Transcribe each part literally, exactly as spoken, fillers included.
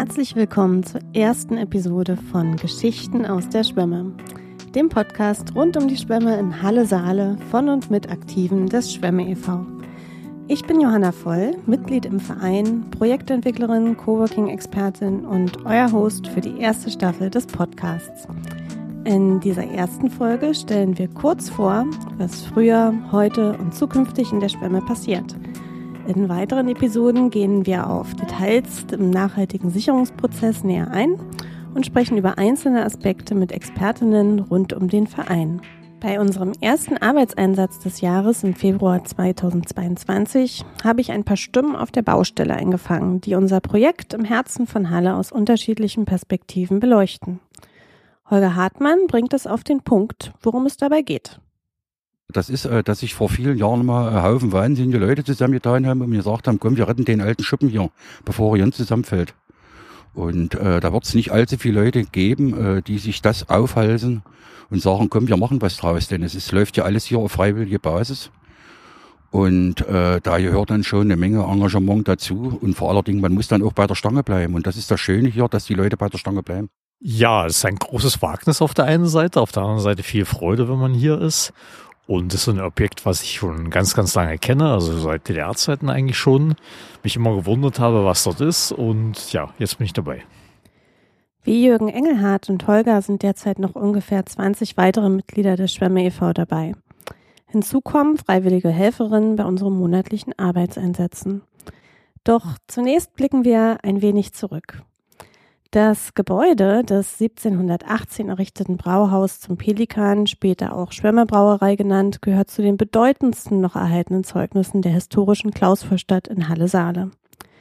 Herzlich willkommen zur ersten Episode von Geschichten aus der Schwemme, dem Podcast rund um die Schwemme in Halle-Saale von und mit Aktiven des Schwemme e V Ich bin Johanna Voll, Mitglied im Verein, Projektentwicklerin, Coworking-Expertin und euer Host für die erste Staffel des Podcasts. In dieser ersten Folge stellen wir kurz vor, was früher, heute und zukünftig in der Schwemme passiert. In weiteren Episoden gehen wir auf Details im nachhaltigen Sicherungsprozess näher ein und sprechen über einzelne Aspekte mit Expertinnen rund um den Verein. Bei unserem ersten Arbeitseinsatz des Jahres im Februar zweitausendzweiundzwanzig habe ich ein paar Stimmen auf der Baustelle eingefangen, die unser Projekt im Herzen von Halle aus unterschiedlichen Perspektiven beleuchten. Holger Hartmann bringt es auf den Punkt, worum es dabei geht. Das ist, dass sich vor vielen Jahren mal ein Haufen wahnsinnige Leute zusammengetan haben und mir gesagt haben, komm, wir retten den alten Schuppen hier, bevor er ganz zusammenfällt. Und äh, da wird es nicht allzu viele Leute geben, äh, die sich das aufhalsen und sagen, komm, wir machen was draus, denn es ist, läuft ja alles hier auf freiwillige Basis. Und äh, da gehört dann schon eine Menge Engagement dazu und vor allen Dingen, man muss dann auch bei der Stange bleiben. Und das ist das Schöne hier, dass die Leute bei der Stange bleiben. Ja, es ist ein großes Wagnis auf der einen Seite, auf der anderen Seite viel Freude, wenn man hier ist. Und das ist ein Objekt, was ich schon ganz, ganz lange kenne, also seit D D R-Zeiten eigentlich schon. Mich immer gewundert habe, was dort ist und ja, jetzt bin ich dabei. Wie Jürgen Engelhardt und Holger sind derzeit noch ungefähr zwanzig weitere Mitglieder des Schwemme e V dabei. Hinzu kommen freiwillige Helferinnen bei unseren monatlichen Arbeitseinsätzen. Doch zunächst blicken wir ein wenig zurück. Das Gebäude des siebzehnhundertachtzehn errichteten Brauhaus zum Pelikan, später auch Schwemme Brauerei genannt, gehört zu den bedeutendsten noch erhaltenen Zeugnissen der historischen Klausvorstadt in Halle-Saale.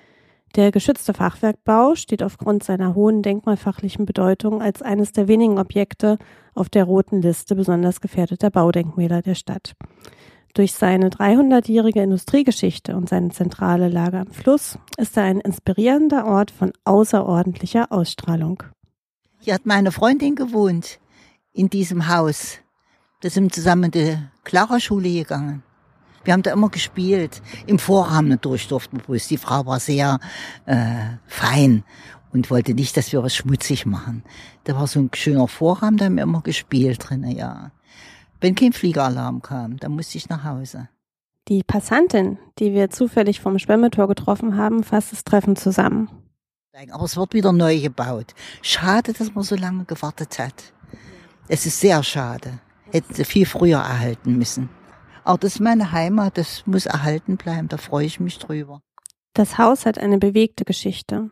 Der geschützte Fachwerkbau steht aufgrund seiner hohen denkmalfachlichen Bedeutung als eines der wenigen Objekte auf der roten Liste besonders gefährdeter Baudenkmäler der Stadt. Durch seine dreihundertjährige Industriegeschichte und seine zentrale Lage am Fluss ist er ein inspirierender Ort von außerordentlicher Ausstrahlung. Hier hat meine Freundin gewohnt, in diesem Haus. Da sind wir zusammen in die Clara-Schule gegangen. Wir haben da immer gespielt. Im Vorrahmen natürlich durften wir bloß. Die Frau war sehr äh, fein und wollte nicht, dass wir was schmutzig machen. Da war so ein schöner Vorrahmen, da haben wir immer gespielt drin, ja. Wenn kein Fliegeralarm kam, dann musste ich nach Hause. Die Passantin, die wir zufällig vom Schwemmetor getroffen haben, fasst das Treffen zusammen. Aber es wird wieder neu gebaut. Schade, dass man so lange gewartet hat. Es ist sehr schade. Hätten sie viel früher erhalten müssen. Aber das ist meine Heimat, das muss erhalten bleiben, da freue ich mich drüber. Das Haus hat eine bewegte Geschichte.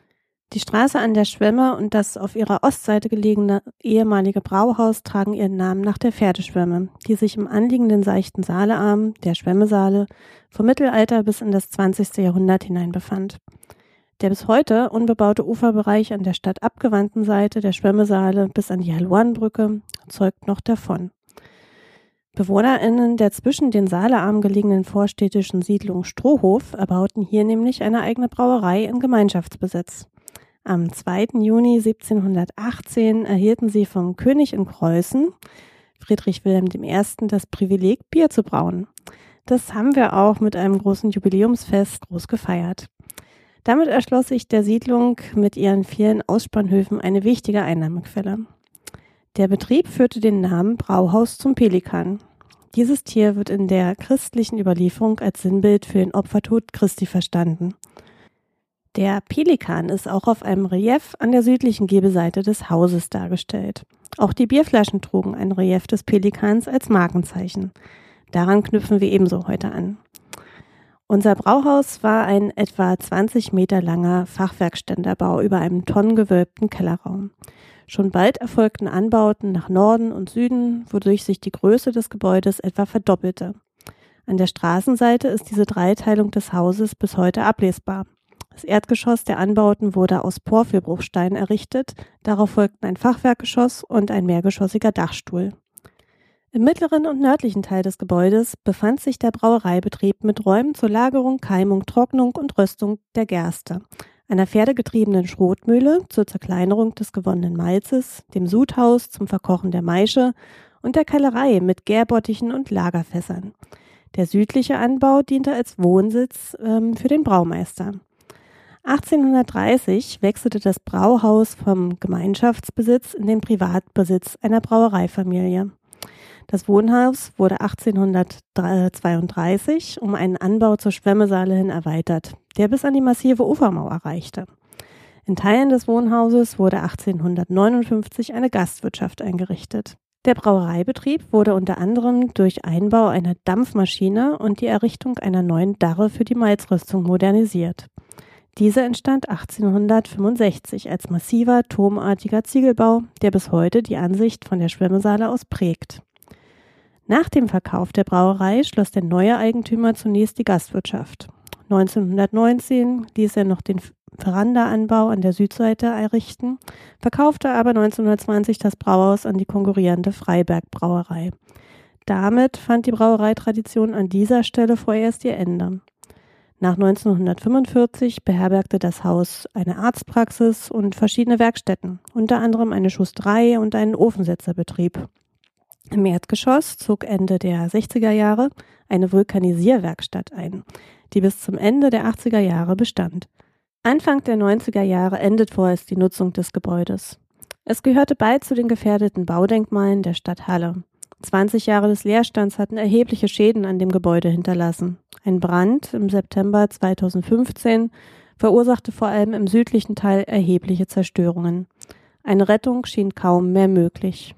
Die Straße an der Schwemme und das auf ihrer Ostseite gelegene ehemalige Brauhaus tragen ihren Namen nach der Pferdeschwemme, die sich im anliegenden seichten Saalearm, der Schwemme-Saale, vom Mittelalter bis in das zwanzigste Jahrhundert hinein befand. Der bis heute unbebaute Uferbereich an der stadtabgewandten Seite der Schwemme-Saale bis an die Heilbronn-Brücke zeugt noch davon. BewohnerInnen der zwischen den Saalearmen gelegenen vorstädtischen Siedlung Strohhof erbauten hier nämlich eine eigene Brauerei in Gemeinschaftsbesitz. Am zweiten Juni siebzehnhundertachtzehn erhielten sie vom König in Preußen, Friedrich Wilhelm der Erste., das Privileg, Bier zu brauen. Das haben wir auch mit einem großen Jubiläumsfest groß gefeiert. Damit erschloss sich der Siedlung mit ihren vielen Ausspannhöfen eine wichtige Einnahmequelle. Der Betrieb führte den Namen Brauhaus zum Pelikan. Dieses Tier wird in der christlichen Überlieferung als Sinnbild für den Opfertod Christi verstanden. Der Pelikan ist auch auf einem Relief an der südlichen Giebelseite des Hauses dargestellt. Auch die Bierflaschen trugen ein Relief des Pelikans als Markenzeichen. Daran knüpfen wir ebenso heute an. Unser Brauhaus war ein etwa zwanzig Meter langer Fachwerkständerbau über einem tonnengewölbten Kellerraum. Schon bald erfolgten Anbauten nach Norden und Süden, wodurch sich die Größe des Gebäudes etwa verdoppelte. An der Straßenseite ist diese Dreiteilung des Hauses bis heute ablesbar. Das Erdgeschoss der Anbauten wurde aus Porphyrbruchstein errichtet, darauf folgten ein Fachwerkgeschoss und ein mehrgeschossiger Dachstuhl. Im mittleren und nördlichen Teil des Gebäudes befand sich der Brauereibetrieb mit Räumen zur Lagerung, Keimung, Trocknung und Röstung der Gerste, einer pferdegetriebenen Schrotmühle zur Zerkleinerung des gewonnenen Malzes, dem Sudhaus zum Verkochen der Maische und der Kellerei mit Gärbottichen und Lagerfässern. Der südliche Anbau diente als Wohnsitz ähm, für den Braumeister. achtzehnhundertdreißig wechselte das Brauhaus vom Gemeinschaftsbesitz in den Privatbesitz einer Brauereifamilie. Das Wohnhaus wurde achtzehnhundertzweiunddreißig um einen Anbau zur Schwemmesaale hin erweitert, der bis an die massive Ufermauer reichte. In Teilen des Wohnhauses wurde achtzehnhundertneunundfünfzig eine Gastwirtschaft eingerichtet. Der Brauereibetrieb wurde unter anderem durch Einbau einer Dampfmaschine und die Errichtung einer neuen Darre für die Malzrüstung modernisiert. Diese entstand achtzehnhundertfünfundsechzig als massiver, turmartiger Ziegelbau, der bis heute die Ansicht von der Schwemmesaale aus prägt. Nach dem Verkauf der Brauerei schloss der neue Eigentümer zunächst die Gastwirtschaft. neunzehnhundertneunzehn ließ er noch den Verandaanbau an der Südseite errichten, verkaufte aber neunzehnhundertzwanzig das Brauhaus an die konkurrierende Freiberg Brauerei. Damit fand die Brauereitradition an dieser Stelle vorerst ihr Ende. Nach neunzehnhundertfünfundvierzig beherbergte das Haus eine Arztpraxis und verschiedene Werkstätten, unter anderem eine Schusterei und einen Ofensetzerbetrieb. Im Erdgeschoss zog Ende der sechziger Jahre eine Vulkanisierwerkstatt ein, die bis zum Ende der achtziger Jahre bestand. Anfang der neunziger Jahre endet vorerst die Nutzung des Gebäudes. Es gehörte bald zu den gefährdeten Baudenkmalen der Stadt Halle. zwanzig Jahre des Leerstands hatten erhebliche Schäden an dem Gebäude hinterlassen. Ein Brand im September zweitausendfünfzehn verursachte vor allem im südlichen Teil erhebliche Zerstörungen. Eine Rettung schien kaum mehr möglich.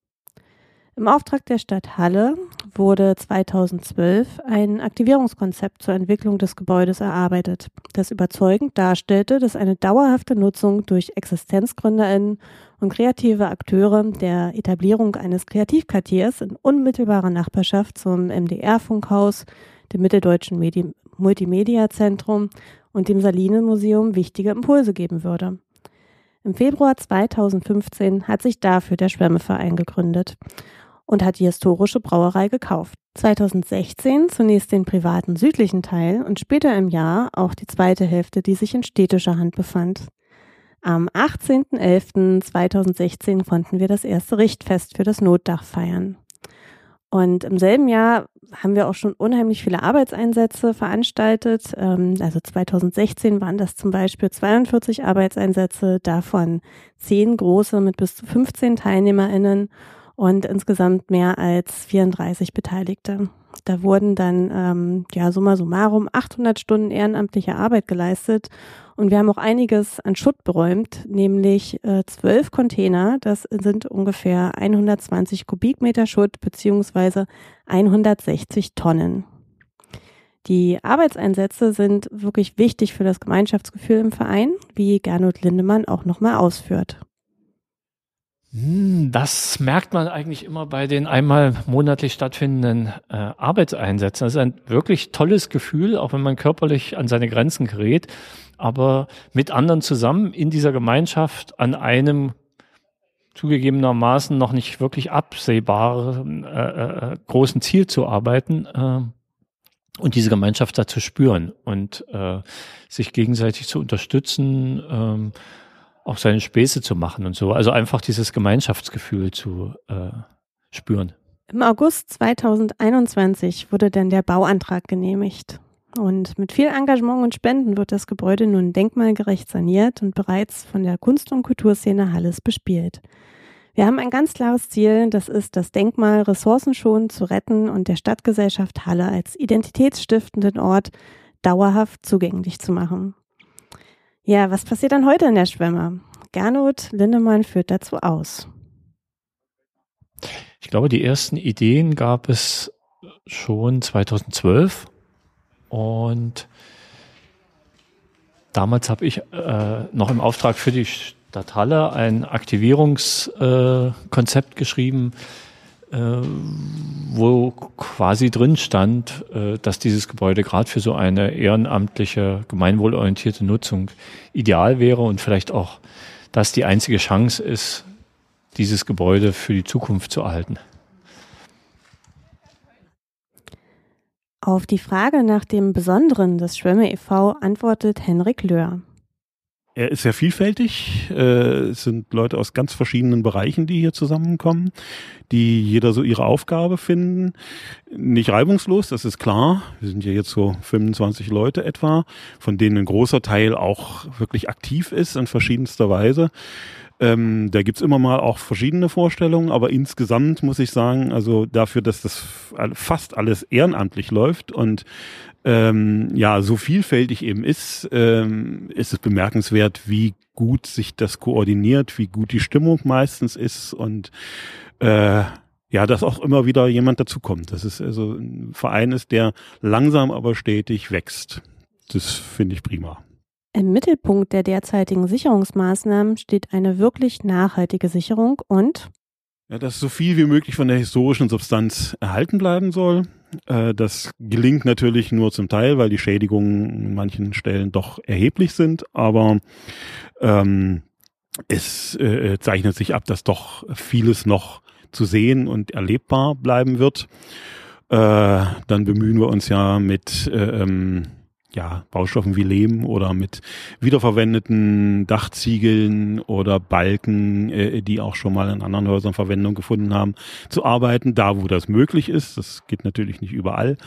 Im Auftrag der Stadt Halle wurde zweitausendzwölf ein Aktivierungskonzept zur Entwicklung des Gebäudes erarbeitet, das überzeugend darstellte, dass eine dauerhafte Nutzung durch ExistenzgründerInnen und kreative Akteure der Etablierung eines Kreativquartiers in unmittelbarer Nachbarschaft zum M D R-Funkhaus, dem Mitteldeutschen Medi- Multimedia-Zentrum und dem Saline-Museum wichtige Impulse geben würde. Im Februar zweitausendfünfzehn hat sich dafür der Schwemmeverein gegründet und hat die historische Brauerei gekauft. zweitausendsechzehn zunächst den privaten südlichen Teil und später im Jahr auch die zweite Hälfte, die sich in städtischer Hand befand. Am achtzehnten elften zweitausendsechzehn konnten wir das erste Richtfest für das Notdach feiern. Und im selben Jahr haben wir auch schon unheimlich viele Arbeitseinsätze veranstaltet. Also zweitausendsechzehn waren das zum Beispiel zweiundvierzig Arbeitseinsätze, davon zehn große mit bis zu fünfzehn TeilnehmerInnen und insgesamt mehr als vierunddreißig Beteiligte. Da wurden dann, ähm, ja, summa summarum achthundert Stunden ehrenamtliche Arbeit geleistet und wir haben auch einiges an Schutt beräumt, nämlich äh, zwölf Container, das sind ungefähr hundertzwanzig Kubikmeter Schutt beziehungsweise hundertsechzig Tonnen. Die Arbeitseinsätze sind wirklich wichtig für das Gemeinschaftsgefühl im Verein, wie Gernot Lindemann auch nochmal ausführt. Das merkt man eigentlich immer bei den einmal monatlich stattfindenden äh, Arbeitseinsätzen. Das ist ein wirklich tolles Gefühl, auch wenn man körperlich an seine Grenzen gerät, aber mit anderen zusammen in dieser Gemeinschaft an einem zugegebenermaßen noch nicht wirklich absehbaren äh, äh, großen Ziel zu arbeiten äh, und diese Gemeinschaft da zu spüren und äh, sich gegenseitig zu unterstützen, äh, auch seine Späße zu machen und so. Also einfach dieses Gemeinschaftsgefühl zu äh, spüren. Im August zweitausendeinundzwanzig wurde dann der Bauantrag genehmigt. Und mit viel Engagement und Spenden wird das Gebäude nun denkmalgerecht saniert und bereits von der Kunst- und Kulturszene Halles bespielt. Wir haben ein ganz klares Ziel, das ist, das Denkmal ressourcenschonend zu retten und der Stadtgesellschaft Halle als identitätsstiftenden Ort dauerhaft zugänglich zu machen. Ja, was passiert dann heute in der Schwemme? Gernot Lindemann führt dazu aus. Ich glaube, die ersten Ideen gab es schon zweitausendzwölf und damals habe ich äh, noch im Auftrag für die Stadt Halle ein Aktivierungskonzept äh, geschrieben, äh, wo quasi drin stand, äh, dass dieses Gebäude gerade für so eine ehrenamtliche, gemeinwohlorientierte Nutzung ideal wäre und vielleicht auch, dass die einzige Chance ist, dieses Gebäude für die Zukunft zu erhalten. Auf die Frage nach dem Besonderen des Schwemme e V antwortet Henrik Löhr. Er ist sehr vielfältig. Es sind Leute aus ganz verschiedenen Bereichen, die hier zusammenkommen, die jeder so ihre Aufgabe finden. nicht reibungslos, das ist klar. Wir sind ja jetzt so fünfundzwanzig Leute etwa, von denen ein großer Teil auch wirklich aktiv ist in verschiedenster Weise. Ähm, da gibt's immer mal auch verschiedene Vorstellungen, aber insgesamt muss ich sagen, also dafür, dass das fast alles ehrenamtlich läuft und ähm, ja so vielfältig eben ist, ähm, ist es bemerkenswert, wie gut sich das koordiniert, wie gut die Stimmung meistens ist und äh, ja, dass auch immer wieder jemand dazukommt. Das ist also ein Verein ist, der langsam aber stetig wächst. Das finde ich prima. Im Mittelpunkt der derzeitigen Sicherungsmaßnahmen steht eine wirklich nachhaltige Sicherung und ja, dass so viel wie möglich von der historischen Substanz erhalten bleiben soll. Äh, das gelingt natürlich nur zum Teil, weil die Schädigungen an manchen Stellen doch erheblich sind, aber ähm, es äh, zeichnet sich ab, dass doch vieles noch zu sehen und erlebbar bleiben wird. Äh, dann bemühen wir uns ja mit äh, ähm, ja, Baustoffen wie Lehm oder mit wiederverwendeten Dachziegeln oder Balken, äh, die auch schon mal in anderen Häusern Verwendung gefunden haben, zu arbeiten, da wo das möglich ist. Das geht natürlich nicht überall.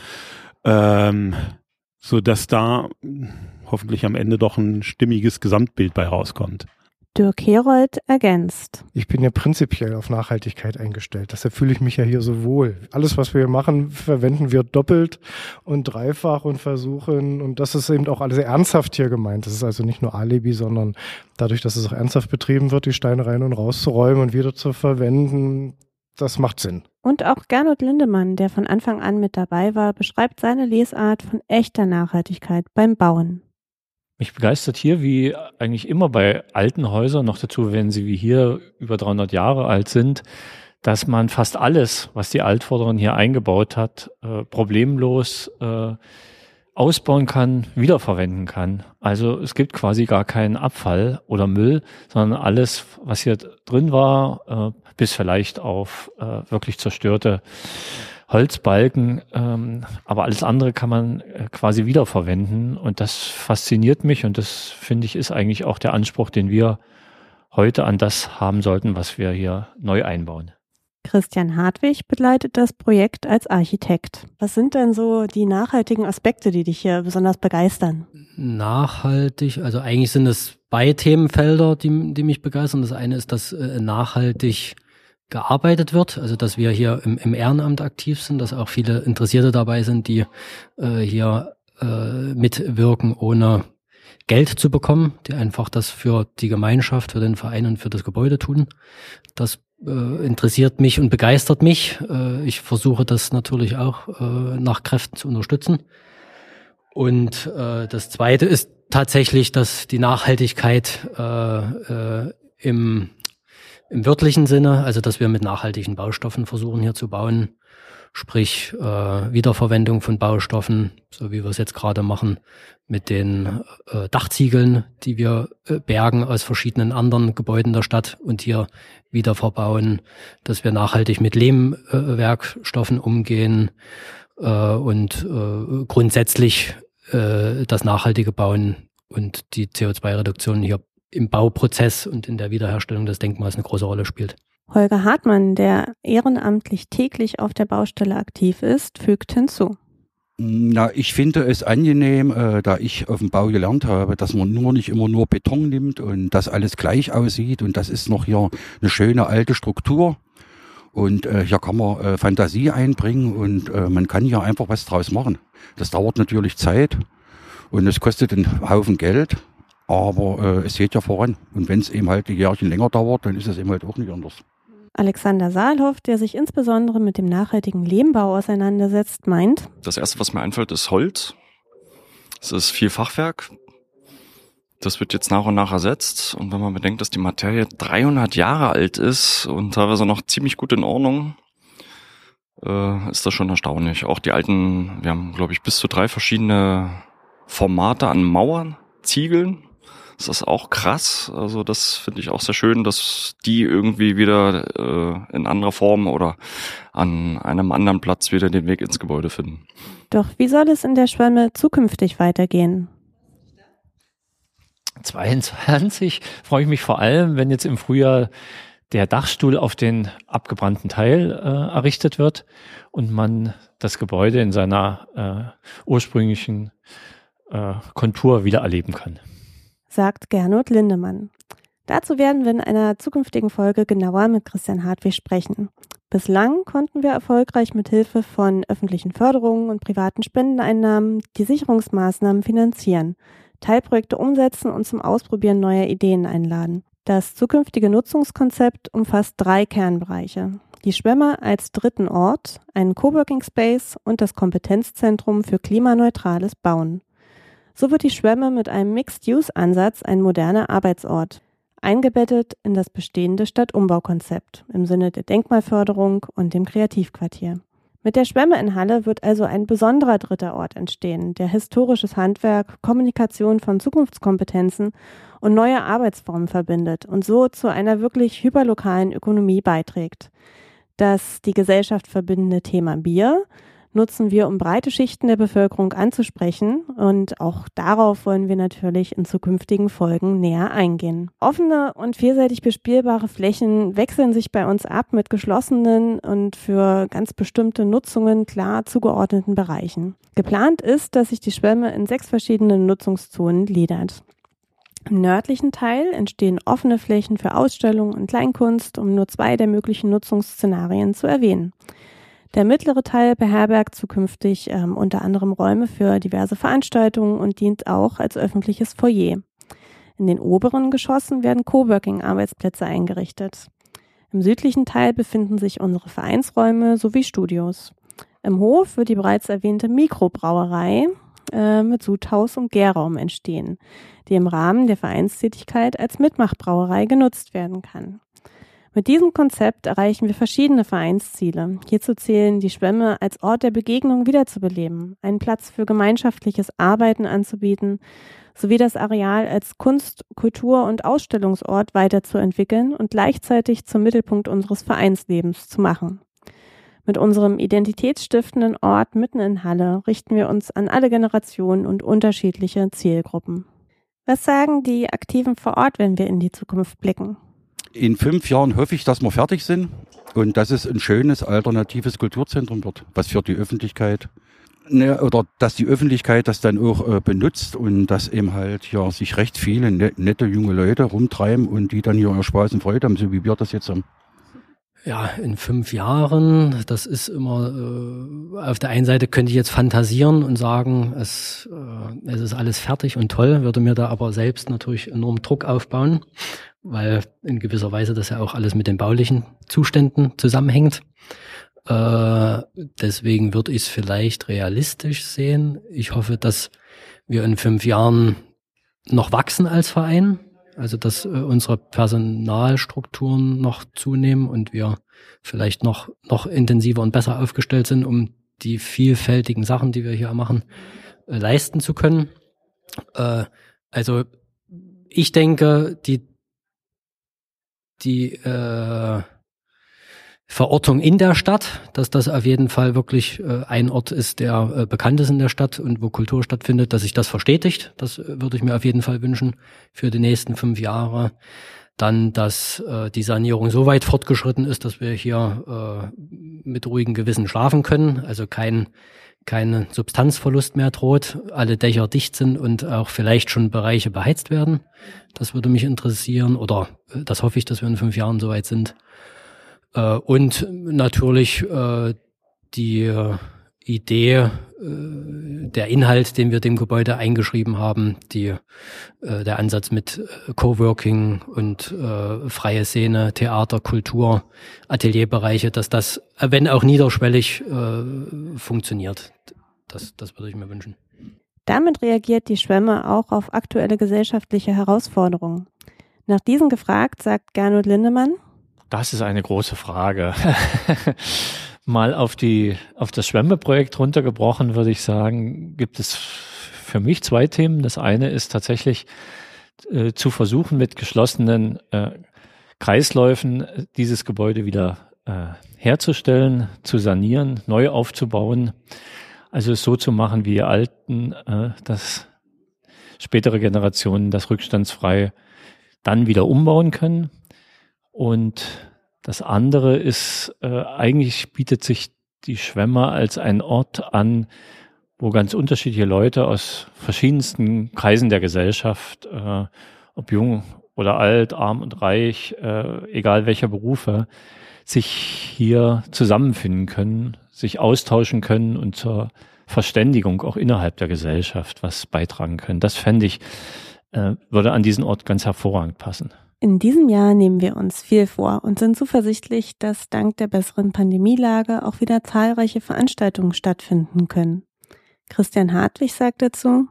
Ähm, so dass da hoffentlich am Ende doch ein stimmiges Gesamtbild bei rauskommt. Dirk Herold ergänzt. Ich bin ja prinzipiell auf Nachhaltigkeit eingestellt. Deshalb fühle ich mich ja hier so wohl. Alles, was wir hier machen, verwenden wir doppelt und dreifach und versuchen. Und das ist eben auch alles ernsthaft hier gemeint. Das ist also nicht nur Alibi, sondern dadurch, dass es auch ernsthaft betrieben wird, die Steine rein und rauszuräumen und wieder zu verwenden, das macht Sinn. Und auch Gernot Lindemann, der von Anfang an mit dabei war, beschreibt seine Lesart von echter Nachhaltigkeit beim Bauen. Mich begeistert hier, wie eigentlich immer bei alten Häusern, noch dazu, wenn sie wie hier über dreihundert Jahre alt sind, dass man fast alles, was die Altvorderen hier eingebaut hat, äh, problemlos äh, ausbauen kann, wiederverwenden kann. Also es gibt quasi gar keinen Abfall oder Müll, sondern alles, was hier drin war, äh, bis vielleicht auf äh, wirklich zerstörte Holzbalken, ähm, aber alles andere kann man äh, quasi wiederverwenden und das fasziniert mich und das, finde ich, ist eigentlich auch der Anspruch, den wir heute an das haben sollten, was wir hier neu einbauen. Christian Hartwig begleitet das Projekt als Architekt. Was sind denn so die nachhaltigen Aspekte, die dich hier besonders begeistern? Nachhaltig, also eigentlich sind es zwei Themenfelder, die, die mich begeistern. Das eine ist, dass äh, nachhaltig gearbeitet wird, also dass wir hier im, im Ehrenamt aktiv sind, dass auch viele Interessierte dabei sind, die äh, hier äh, mitwirken, ohne Geld zu bekommen, die einfach das für die Gemeinschaft, für den Verein und für das Gebäude tun. Das äh, interessiert mich und begeistert mich. Äh, ich versuche das natürlich auch äh, nach Kräften zu unterstützen. Und äh, das Zweite ist tatsächlich, dass die Nachhaltigkeit äh, äh, im Im wörtlichen Sinne, also dass wir mit nachhaltigen Baustoffen versuchen hier zu bauen, sprich äh, Wiederverwendung von Baustoffen, so wie wir es jetzt gerade machen, mit den äh, Dachziegeln, die wir äh, bergen aus verschiedenen anderen Gebäuden der Stadt und hier wieder verbauen, dass wir nachhaltig mit Lehmwerkstoffen äh, umgehen äh, und äh, grundsätzlich äh, das nachhaltige Bauen und die C O zwei Reduktion hier im Bauprozess und in der Wiederherstellung des Denkmals eine große Rolle spielt. Holger Hartmann, der ehrenamtlich täglich auf der Baustelle aktiv ist, fügt hinzu. Na, ich finde es angenehm, äh, da ich auf dem Bau gelernt habe, dass man nur nicht immer nur Beton nimmt und das alles gleich aussieht und das ist noch hier eine schöne alte Struktur und äh, hier kann man äh, Fantasie einbringen und äh, man kann hier einfach was draus machen. Das dauert natürlich Zeit und es kostet einen Haufen Geld. Aber äh, es geht ja voran. Und wenn es eben halt ein Jährchen länger dauert, dann ist es eben halt auch nicht anders. Alexander Saalhoff, der sich insbesondere mit dem nachhaltigen Lehmbau auseinandersetzt, meint: Das Erste, was mir einfällt, ist Holz. Es ist viel Fachwerk. Das wird jetzt nach und nach ersetzt. Und wenn man bedenkt, dass die Materie dreihundert Jahre alt ist und teilweise noch ziemlich gut in Ordnung, äh, ist das schon erstaunlich. Auch die alten, wir haben, glaube ich, bis zu drei verschiedene Formate an Mauern, Ziegeln. Das ist auch krass, also das finde ich auch sehr schön, dass die irgendwie wieder äh, in anderer Form oder an einem anderen Platz wieder den Weg ins Gebäude finden. Doch wie soll es in der Schwemme zukünftig weitergehen? zweiundzwanzig freue ich mich vor allem, wenn jetzt im Frühjahr der Dachstuhl auf den abgebrannten Teil äh, errichtet wird und man das Gebäude in seiner äh, ursprünglichen äh, Kontur wieder erleben kann. Sagt Gernot Lindemann. Dazu werden wir in einer zukünftigen Folge genauer mit Christian Hartwig sprechen. Bislang konnten wir erfolgreich mit Hilfe von öffentlichen Förderungen und privaten Spendeneinnahmen die Sicherungsmaßnahmen finanzieren, Teilprojekte umsetzen und zum Ausprobieren neuer Ideen einladen. Das zukünftige Nutzungskonzept umfasst drei Kernbereiche. Die Schwemme als dritten Ort, einen Coworking Space und das Kompetenzzentrum für klimaneutrales Bauen. So wird die Schwemme mit einem Mixed-Use-Ansatz ein moderner Arbeitsort, eingebettet in das bestehende Stadtumbaukonzept im Sinne der Denkmalförderung und dem Kreativquartier. Mit der Schwemme in Halle wird also ein besonderer dritter Ort entstehen, der historisches Handwerk, Kommunikation von Zukunftskompetenzen und neue Arbeitsformen verbindet und so zu einer wirklich hyperlokalen Ökonomie beiträgt. Das die Gesellschaft verbindende Thema Bier nutzen wir, um breite Schichten der Bevölkerung anzusprechen, und auch darauf wollen wir natürlich in zukünftigen Folgen näher eingehen. Offene und vielseitig bespielbare Flächen wechseln sich bei uns ab mit geschlossenen und für ganz bestimmte Nutzungen klar zugeordneten Bereichen. Geplant ist, dass sich die Schwemme in sechs verschiedene Nutzungszonen gliedert. Im nördlichen Teil entstehen offene Flächen für Ausstellungen und Kleinkunst, um nur zwei der möglichen Nutzungsszenarien zu erwähnen. Der mittlere Teil beherbergt zukünftig ähm, unter anderem Räume für diverse Veranstaltungen und dient auch als öffentliches Foyer. In den oberen Geschossen werden Coworking-Arbeitsplätze eingerichtet. Im südlichen Teil befinden sich unsere Vereinsräume sowie Studios. Im Hof wird die bereits erwähnte Mikrobrauerei äh, mit Sudhaus und Gärraum entstehen, die im Rahmen der Vereinstätigkeit als Mitmachbrauerei genutzt werden kann. Mit diesem Konzept erreichen wir verschiedene Vereinsziele. Hierzu zählen die Schwemme als Ort der Begegnung wiederzubeleben, einen Platz für gemeinschaftliches Arbeiten anzubieten, sowie das Areal als Kunst-, Kultur- und Ausstellungsort weiterzuentwickeln und gleichzeitig zum Mittelpunkt unseres Vereinslebens zu machen. Mit unserem identitätsstiftenden Ort mitten in Halle richten wir uns an alle Generationen und unterschiedliche Zielgruppen. Was sagen die Aktiven vor Ort, wenn wir in die Zukunft blicken? In fünf Jahren hoffe ich, dass wir fertig sind und dass es ein schönes, alternatives Kulturzentrum wird, was für die Öffentlichkeit, ne, oder dass die Öffentlichkeit das dann auch äh, benutzt und dass eben halt ja sich recht viele ne, nette junge Leute rumtreiben und die dann hier ihr Spaß und Freude haben, so wie wir das jetzt haben. Ja, in fünf Jahren, das ist immer, äh, auf der einen Seite könnte ich jetzt fantasieren und sagen, es, äh, es ist alles fertig und toll, würde mir da aber selbst natürlich enorm Druck aufbauen, weil in gewisser Weise das ja auch alles mit den baulichen Zuständen zusammenhängt. Äh, deswegen würde ich es vielleicht realistisch sehen. Ich hoffe, dass wir in fünf Jahren noch wachsen als Verein. Also dass äh, unsere Personalstrukturen noch zunehmen und wir vielleicht noch noch intensiver und besser aufgestellt sind, um die vielfältigen Sachen, die wir hier machen, äh, leisten zu können. Äh, also ich denke, die die äh, Verortung in der Stadt, dass das auf jeden Fall wirklich äh, ein Ort ist, der äh, bekannt ist in der Stadt und wo Kultur stattfindet, dass sich das verstetigt. Das äh, würde ich mir auf jeden Fall wünschen für die nächsten fünf Jahre. Dann, dass äh, die Sanierung so weit fortgeschritten ist, dass wir hier äh, mit ruhigem Gewissen schlafen können. Also kein kein Substanzverlust mehr droht, alle Dächer dicht sind und auch vielleicht schon Bereiche beheizt werden. Das würde mich interessieren, oder äh, das hoffe ich, dass wir in fünf Jahren soweit sind. Äh, und natürlich äh, die äh, Idee, äh, der Inhalt, den wir dem Gebäude eingeschrieben haben, die, äh, der Ansatz mit äh, Coworking und äh, freie Szene, Theater, Kultur, Atelierbereiche, dass das, wenn auch niederschwellig, äh, funktioniert. Das, das würde ich mir wünschen. Damit reagiert die Schwemme auch auf aktuelle gesellschaftliche Herausforderungen. Nach diesen gefragt, sagt Gernot Lindemann: Das ist eine große Frage. Mal auf die, auf das Schwemme-Projekt runtergebrochen, würde ich sagen, gibt es für mich zwei Themen. Das eine ist tatsächlich äh, zu versuchen, mit geschlossenen äh, Kreisläufen dieses Gebäude wieder äh, herzustellen, zu sanieren, neu aufzubauen. Also es so zu machen, wie die Alten, äh, dass spätere Generationen das rückstandsfrei dann wieder umbauen können. Und das andere ist, äh, eigentlich bietet sich die Schwemme als ein Ort an, wo ganz unterschiedliche Leute aus verschiedensten Kreisen der Gesellschaft, äh, ob jung oder alt, arm und reich, äh, egal welcher Berufe, sich hier zusammenfinden können, sich austauschen können und zur Verständigung auch innerhalb der Gesellschaft was beitragen können. Das fände ich, äh, würde an diesen Ort ganz hervorragend passen. In diesem Jahr nehmen wir uns viel vor und sind zuversichtlich, dass dank der besseren Pandemielage auch wieder zahlreiche Veranstaltungen stattfinden können. Christian Hartwig sagt dazu: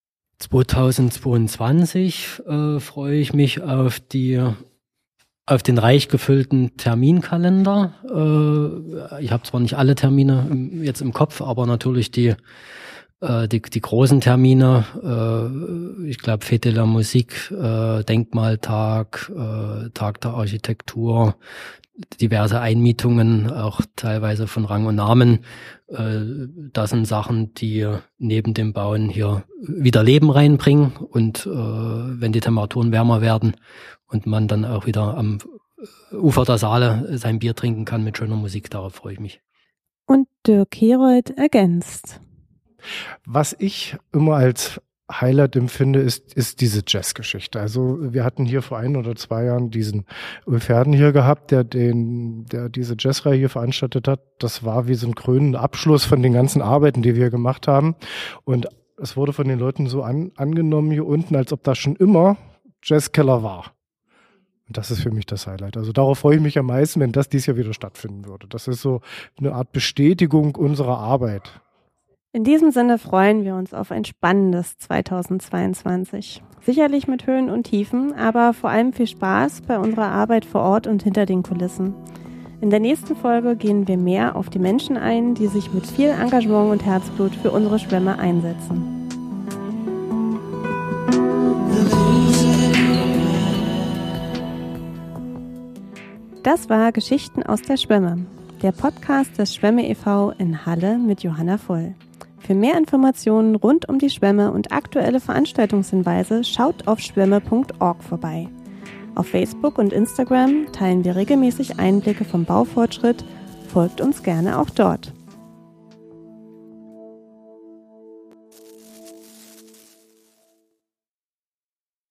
zweitausendzweiundzwanzig äh, freue ich mich auf die auf den reich gefüllten Terminkalender. Äh, ich habe zwar nicht alle Termine im, jetzt im Kopf, aber natürlich die äh, die, die großen Termine. Äh, ich glaube Fête de la Musique, äh, Denkmaltag, äh, Tag der Architektur, diverse Einmietungen, auch teilweise von Rang und Namen. Äh, das sind Sachen, die neben dem Bauen hier wieder Leben reinbringen. Und äh, wenn die Temperaturen wärmer werden und man dann auch wieder am Ufer der Saale sein Bier trinken kann mit schöner Musik, darauf freue ich mich. Und Dirk Herold ergänzt: Was ich immer als Highlight empfinde, ist, ist diese Jazzgeschichte. Also wir hatten hier vor ein oder zwei Jahren diesen Ulf Herden hier gehabt, der den, der diese Jazzreihe hier veranstaltet hat. Das war wie so ein krönender Abschluss von den ganzen Arbeiten, die wir gemacht haben. Und es wurde von den Leuten so an, angenommen hier unten, als ob da schon immer Jazzkeller war. Und das ist für mich das Highlight. Also darauf freue ich mich am meisten, wenn das dieses Jahr wieder stattfinden würde. Das ist so eine Art Bestätigung unserer Arbeit. In diesem Sinne freuen wir uns auf ein spannendes zweitausendzweiundzwanzig. Sicherlich mit Höhen und Tiefen, aber vor allem viel Spaß bei unserer Arbeit vor Ort und hinter den Kulissen. In der nächsten Folge gehen wir mehr auf die Menschen ein, die sich mit viel Engagement und Herzblut für unsere Schwämme einsetzen. Das war Geschichten aus der Schwemme, der Podcast des Schwemme e V in Halle mit Johanna Voll. Für mehr Informationen rund um die Schwemme und aktuelle Veranstaltungshinweise schaut auf schwemme punkt org vorbei. Auf Facebook und Instagram teilen wir regelmäßig Einblicke vom Baufortschritt. Folgt uns gerne auch dort.